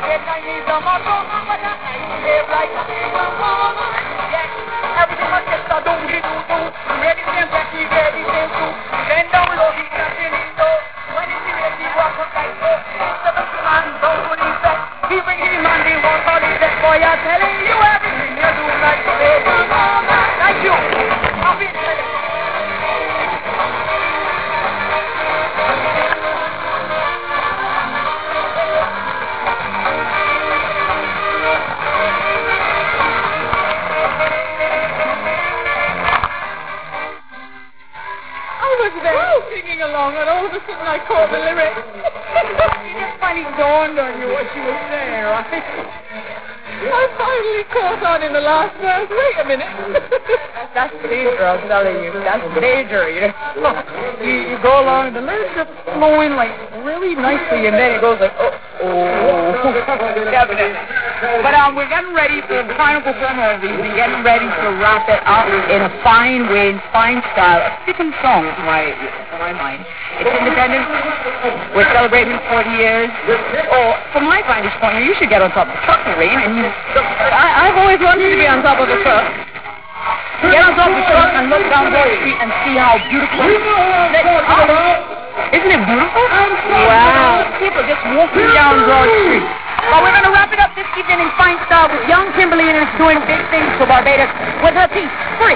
Singing along, and all of a sudden I caught the lyrics. It just finally dawned on you what she was saying, right? I finally caught on in the last verse. Wait a minute. That's danger, I'm telling you. That's danger, you know. You go along, the lyrics are flowing like really nicely, and then it goes like, oh. Definitely. But we're getting ready for the final performance of these. We're getting ready to wrap it up in a fine way, in fine style. A fitting song to my mind. It's independent. We're celebrating 40 years. Oh, from my vantage point, you should get on top of the truck, Lorraine. I mean, I've always wanted to be on top of the truck. Get on top of the truck and look down the street and see how beautiful it is. Isn't it beautiful? Wow. People just walking down Broad Street. But we're going to wrap it up this evening in fine style with young Kimberly, and it's doing big things for Barbados with her piece, Free.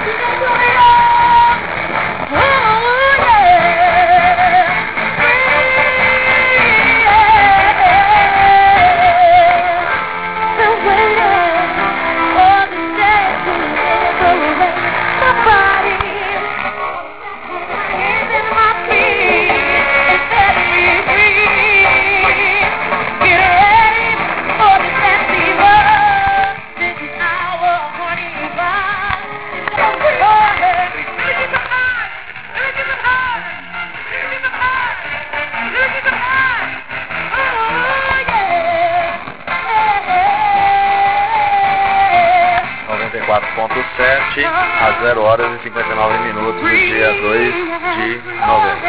Às 0 horas e 59 minutos do dia 2 de novembro.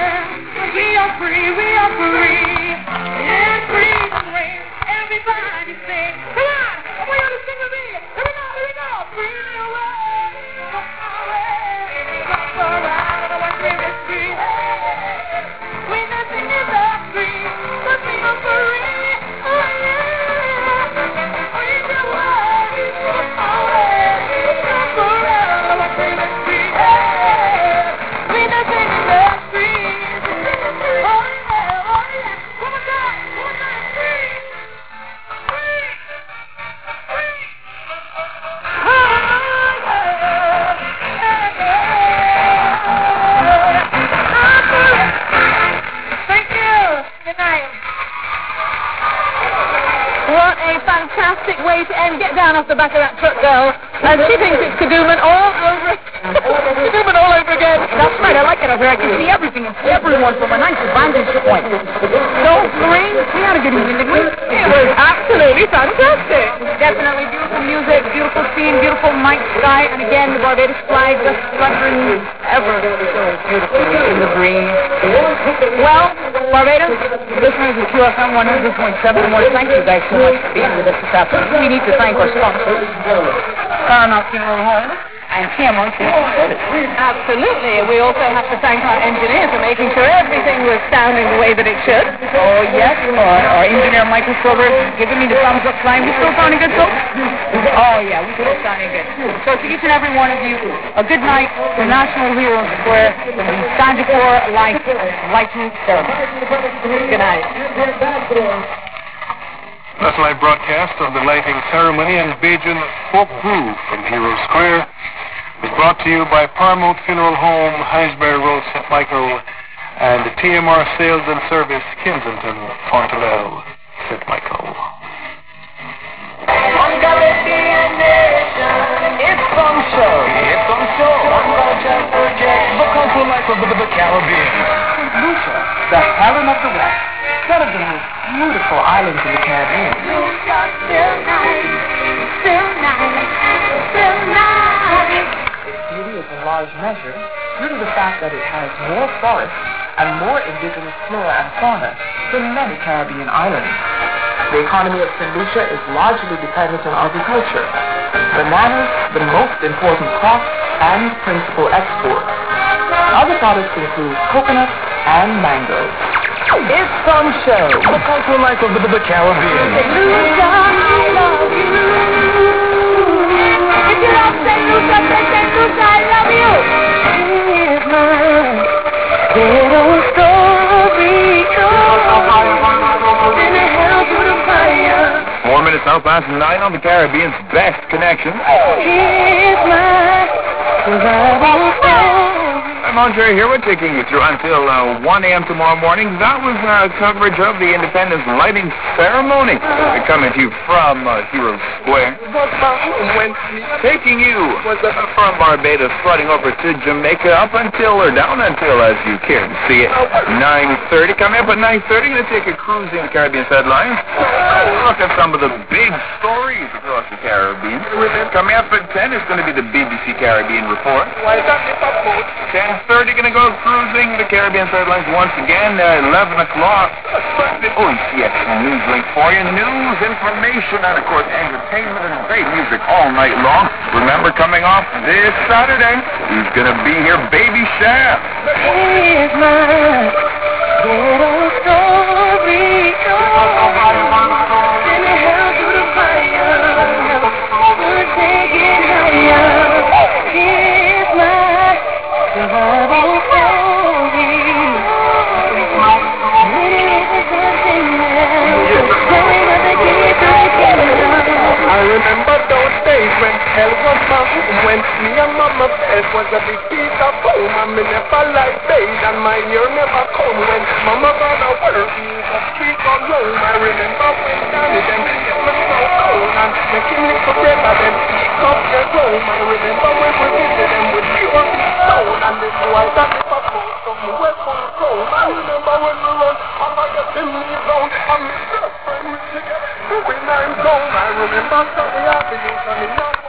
Get down off the back of that truck, girl. And she thinks it's Kadooman all over. Kadooman all over again. That's right, I like it over here. I can see everything and everyone from a nice vantage point. So, Lorraine, we had a good evening, didn't we? It was absolutely fantastic. Definitely beautiful music, beautiful scene, beautiful night sky, and again, the Barbados flag just fluttering ever so beautifully in the breeze. Well, Barbados, listeners of QFM 100.7, I want to thank you guys so much for being with us this afternoon. We need to thank our sponsors, Paramount Funeral Home and TMO. Absolutely. We also have to thank our engineer for making sure everything was sounding the way that it should. Oh, yes. Our engineer, Michael Silver, giving me the thumbs up sign. We still sounding good, folks? Oh, yeah, we still sounding good. So to each and every one of you, a good night from National Heroes Square, from the Sandifor Lightning Ceremony. Good night. That's live broadcast of the lighting ceremony and Bajan Folk Groove from Hero Square. It was brought to you by Paramount Funeral Home, Hinesbury Road, St. Michael, and the TMR Sales and Service, Kensington, Fontellelle, St. Michael. One Caribbean nation, it's some show. It's some show. One culture project, the cultural life of the Caribbean. Lucia, the Helen of the West, one of the most beautiful islands in the Caribbean. Lucia, still nice, still nice, still nice. Its beauty is in large measure due to the fact that it has more forests and more indigenous flora and fauna than many Caribbean islands. The economy of St. Lucia is largely dependent on agriculture. Bananas, the most important crop and principal export. Other products include coconuts and mangoes. It's some show. The cultural life of the Caribbean. St. Lucia, I love you. If you love St. Lucia, say St. Lucia, I love you. Here's my little story. Send a hell to the fire. 4 minutes now past 9 on the Caribbean's best connection. Here's my survival story. I'm Andre here. We're taking you through until 1 a.m. tomorrow morning. That was coverage of the Independence Lighting Ceremony. Coming to you from Hero Square. Taking you from Barbados, flooding over to Jamaica, up until, or down until, as you care to see it, 9:30. Coming up at 9:30, going to take a cruise in the Caribbean headlines. Look at some of the big stories across the Caribbean. Coming up at 10 is going to be the BBC Caribbean Report. 10:30, going to go cruising the Caribbean headlines once again. 11 o'clock. Oh, yes, news link for you. News, information, and of course entertainment and great music all night long. Remember, coming off this Saturday, who's going to be here? Baby Chef. Here's my little story. Send a hell to the fire. We'll take it higher. Here's my survival story. I remember those days when hell was tough, when me and mama felt was a big piece of home, and me never liked days, and my year never come when mama got a work, me just keep on roam. I remember when Danny them get me so cold, and making little brother them pick up their home. I remember when we visit them with pure stone, and they know I got it for cold, so me went for cold. I remember when we run, mama get them knees down, and me girlfriend we together when I'm gone. I remember Sunday afternoon, and me not